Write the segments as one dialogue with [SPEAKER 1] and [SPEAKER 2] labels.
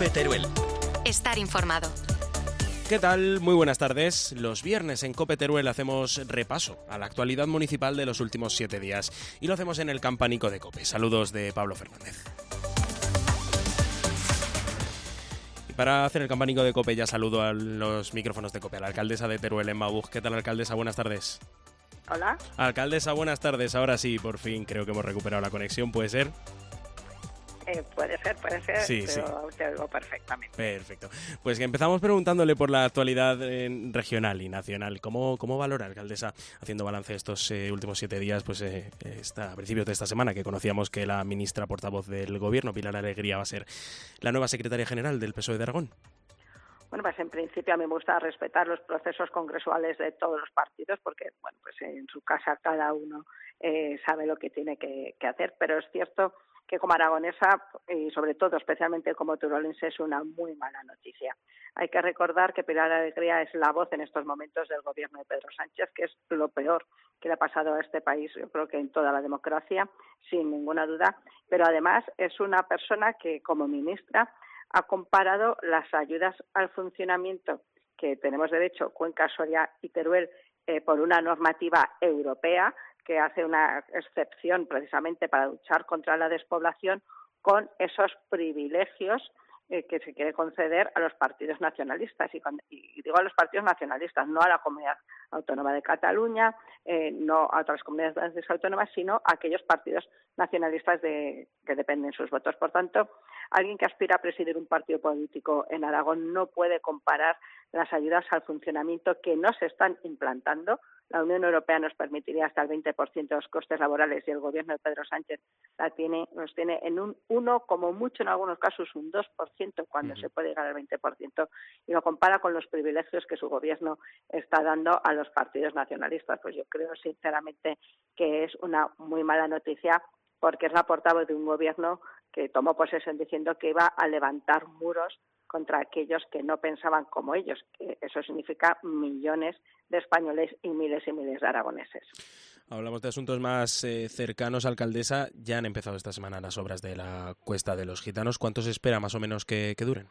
[SPEAKER 1] COPE Teruel.
[SPEAKER 2] Estar informado.
[SPEAKER 3] ¿Qué tal? Muy buenas tardes. Los viernes en COPE Teruel hacemos repaso a la actualidad municipal de los últimos 7 días y lo hacemos en el Campanico de COPE. Saludos de Pablo Fernández. Y para hacer el Campanico de COPE ya saludo a los micrófonos de COPE, a la alcaldesa de Teruel, Emma Buch. ¿Qué tal, alcaldesa? Buenas tardes.
[SPEAKER 4] Hola.
[SPEAKER 3] Alcaldesa, buenas tardes. Ahora sí, por fin creo que hemos recuperado la conexión. ¿Puede ser?
[SPEAKER 4] Puede ser,
[SPEAKER 3] sí,
[SPEAKER 4] pero te oigo perfectamente.
[SPEAKER 3] Perfecto. Pues que empezamos preguntándole por la actualidad regional y nacional. ¿Cómo valora, alcaldesa, haciendo balance estos últimos 7 días, pues a principios de esta semana, que conocíamos que la ministra portavoz del Gobierno, Pilar Alegría, va a ser la nueva secretaria general del PSOE de Aragón?
[SPEAKER 4] Bueno, pues en principio a mí me gusta respetar los procesos congresuales de todos los partidos, porque bueno, pues en su casa cada uno sabe lo que tiene que hacer, pero es cierto que como aragonesa y sobre todo especialmente como turolense es una muy mala noticia. Hay que recordar que Pilar Alegría es la voz en estos momentos del gobierno de Pedro Sánchez, que es lo peor que le ha pasado a este país, yo creo que en toda la democracia, sin ninguna duda, pero además es una persona que como ministra ha comparado las ayudas al funcionamiento que tenemos derecho Cuenca, Soria y Teruel por una normativa europea que hace una excepción precisamente para luchar contra la despoblación con esos privilegios que se quiere conceder a los partidos nacionalistas. Y digo a los partidos nacionalistas, no a la Comunidad Autónoma de Cataluña, no a otras comunidades autónomas, sino a aquellos partidos nacionalistas que dependen sus votos. Por tanto, alguien que aspira a presidir un partido político en Aragón no puede comparar las ayudas al funcionamiento que no se están implantando. La Unión Europea nos permitiría hasta el 20% de los costes laborales y el gobierno de Pedro Sánchez los tiene en un 1, como mucho en algunos casos un 2%, cuando se puede llegar al 20%, y lo compara con los privilegios que su gobierno está dando a los partidos nacionalistas. Pues yo creo sinceramente que es una muy mala noticia, porque es la portavoz de un gobierno que tomó posesión diciendo que iba a levantar muros contra aquellos que no pensaban como ellos, que eso significa millones de españoles y miles de aragoneses.
[SPEAKER 3] Hablamos de asuntos más cercanos, alcaldesa. Ya han empezado esta semana las obras de la Cuesta de los Gitanos. ¿Cuánto se espera más o menos que duren?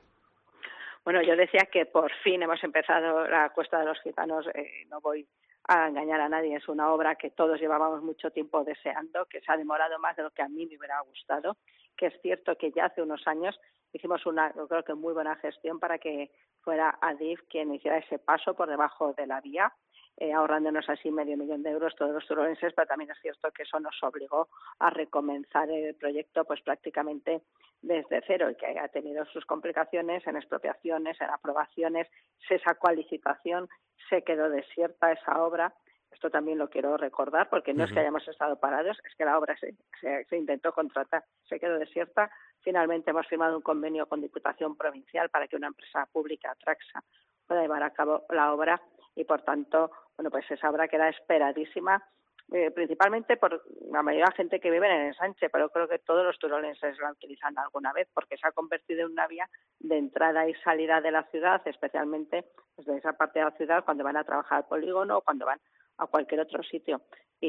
[SPEAKER 4] Bueno, yo decía que por fin hemos empezado la Cuesta de los Gitanos. No voy a engañar a nadie, es una obra que todos llevábamos mucho tiempo deseando, que se ha demorado más de lo que a mí me hubiera gustado, que es cierto que ya hace unos años hicimos yo creo que muy buena gestión para que fuera Adif quien hiciera ese paso por debajo de la vía, ahorrándonos así $500,000 de euros todos los turolenses, pero también es cierto que eso nos obligó a recomenzar el proyecto pues prácticamente desde cero, y que ha tenido sus complicaciones en expropiaciones, en aprobaciones. Se sacó a licitación, se quedó desierta esa obra. Esto también lo quiero recordar, porque no es que hayamos estado parados, es que la obra se intentó contratar, se quedó desierta. Finalmente hemos firmado un convenio con Diputación Provincial para que una empresa pública, Traxa, pueda llevar a cabo la obra, y por tanto, bueno, pues esa obra queda esperadísima, principalmente por la mayoría de la gente que vive en el ensanche, pero creo que todos los turolenses la utilizan alguna vez, porque se ha convertido en una vía de entrada y salida de la ciudad, especialmente desde esa parte de la ciudad cuando van a trabajar al polígono o cuando van a cualquier otro sitio,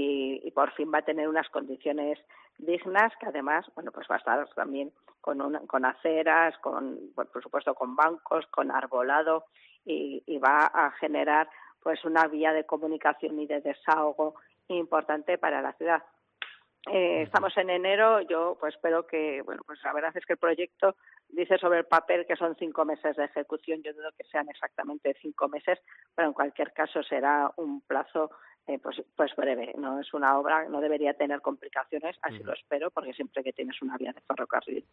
[SPEAKER 4] y por fin va a tener unas condiciones dignas, que además, bueno, pues va a estar también con aceras, por supuesto con bancos, con arbolado, y va a generar pues una vía de comunicación y de desahogo importante para la ciudad. Estamos en enero, yo pues espero que, bueno, pues la verdad es que el proyecto dice sobre el papel que son 5 meses de ejecución. Yo dudo que sean exactamente 5 meses, pero en cualquier caso será un plazo pues breve. No es una obra, no debería tener complicaciones, así lo espero, porque siempre que tienes una vía de ferrocarril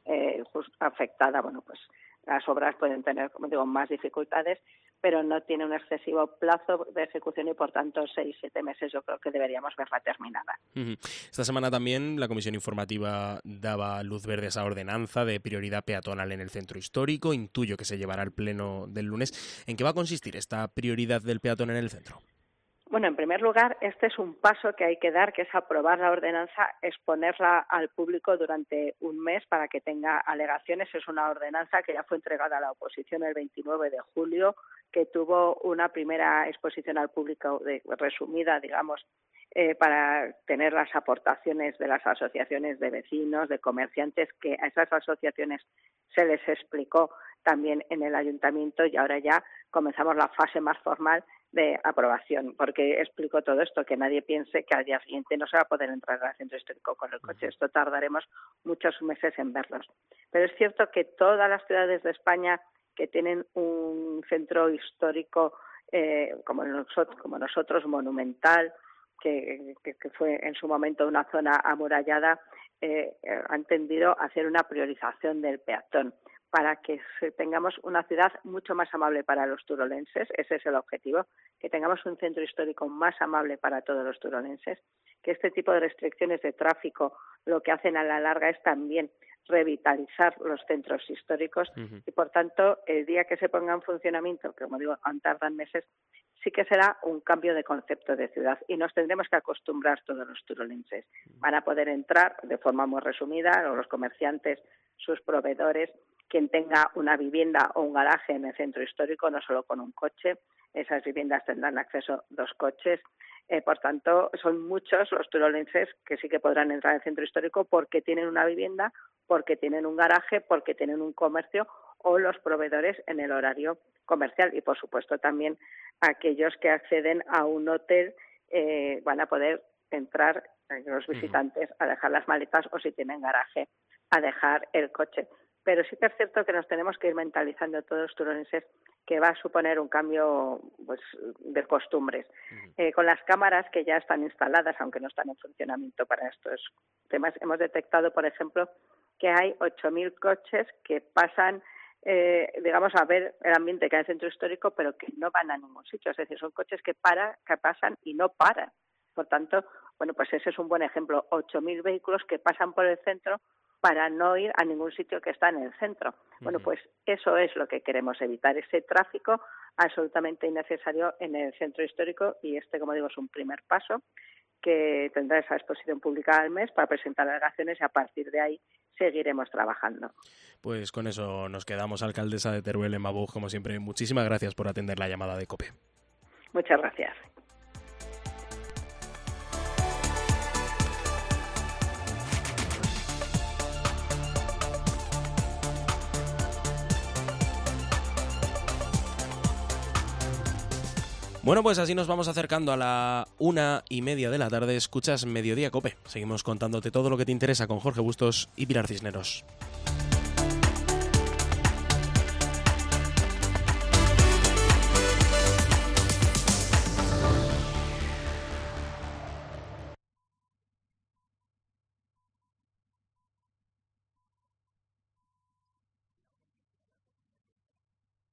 [SPEAKER 4] afectada, bueno, pues las obras pueden tener, como digo, más dificultades, pero no tiene un excesivo plazo de ejecución y, por tanto, 6-7 meses yo creo que deberíamos verla terminada.
[SPEAKER 3] Esta semana también la Comisión Informativa daba luz verde a esa ordenanza de prioridad peatonal en el centro histórico. Intuyo que se llevará al pleno del lunes. ¿En qué va a consistir esta prioridad del peatón en el centro?
[SPEAKER 4] Bueno, en primer lugar, este es un paso que hay que dar, que es aprobar la ordenanza, exponerla al público durante un mes para que tenga alegaciones. Es una ordenanza que ya fue entregada a la oposición el 29 de julio, que tuvo una primera exposición al público resumida, digamos, para tener las aportaciones de las asociaciones de vecinos, de comerciantes, que a esas asociaciones se les explicó también en el ayuntamiento, y ahora ya comenzamos la fase más formal de aprobación, porque explico todo esto, que nadie piense que al día siguiente no se va a poder entrar al centro histórico con el coche. Esto tardaremos muchos meses en verlos. Pero es cierto que todas las ciudades de España que tienen un centro histórico como nosotros, monumental, que fue en su momento una zona amurallada, han tendido a hacer una priorización del peatón para que tengamos una ciudad mucho más amable para los turolenses. Ese es el objetivo, que tengamos un centro histórico más amable para todos los turolenses, que este tipo de restricciones de tráfico lo que hacen a la larga es también revitalizar los centros históricos y, por tanto, el día que se ponga en funcionamiento, que como digo, aún tardan meses, sí que será un cambio de concepto de ciudad y nos tendremos que acostumbrar todos los turolenses. Van a poder entrar de forma muy resumida, los comerciantes, sus proveedores, quien tenga una vivienda o un garaje en el centro histórico, no solo con un coche. Esas viviendas tendrán acceso 2 coches. Por tanto, son muchos los turolenses que sí que podrán entrar al centro histórico porque tienen una vivienda, porque tienen un garaje, porque tienen un comercio o los proveedores en el horario comercial. Y, por supuesto, también aquellos que acceden a un hotel van a poder entrar, los visitantes, a dejar las maletas o, si tienen garaje, a dejar el coche. Pero sí que es cierto que nos tenemos que ir mentalizando todos los turolenses que va a suponer un cambio de costumbres. Con las cámaras que ya están instaladas, aunque no están en funcionamiento para estos temas, hemos detectado, por ejemplo, que hay 8.000 coches que pasan, a ver el ambiente que hay en el centro histórico, pero que no van a ningún sitio. Es decir, son coches que pasan y no paran. Por tanto, pues ese es un buen ejemplo. 8.000 vehículos que pasan por el centro para no ir a ningún sitio que está en el centro. Bueno, pues eso es lo que queremos evitar, ese tráfico absolutamente innecesario en el centro histórico, y como digo, es un primer paso que tendrá esa exposición pública al mes para presentar alegaciones y a partir de ahí seguiremos trabajando.
[SPEAKER 3] Pues con eso nos quedamos, alcaldesa de Teruel, Emma Buch, como siempre. Muchísimas gracias por atender la llamada de COPE.
[SPEAKER 4] Muchas gracias.
[SPEAKER 3] Bueno, pues así nos vamos acercando a la 1:30 de la tarde. Escuchas Mediodía COPE. Seguimos contándote todo lo que te interesa con Jorge Bustos y Pilar Cisneros.